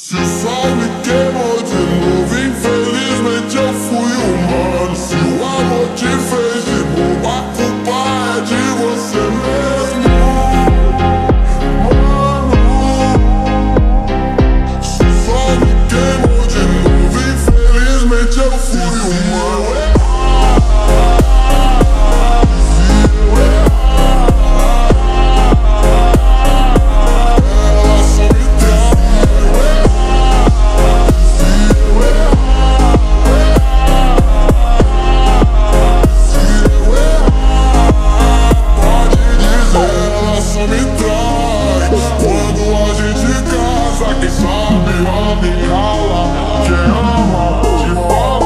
Se o sol me queimou de novo, infelizmente eu fui humano. Se o amor te fez de bobo, a culpa é de você mesmo, mano. Se o sol me queimou de novo, infelizmente eu fui humano. Quem sabe, ame, cala. Quem ama, te fala.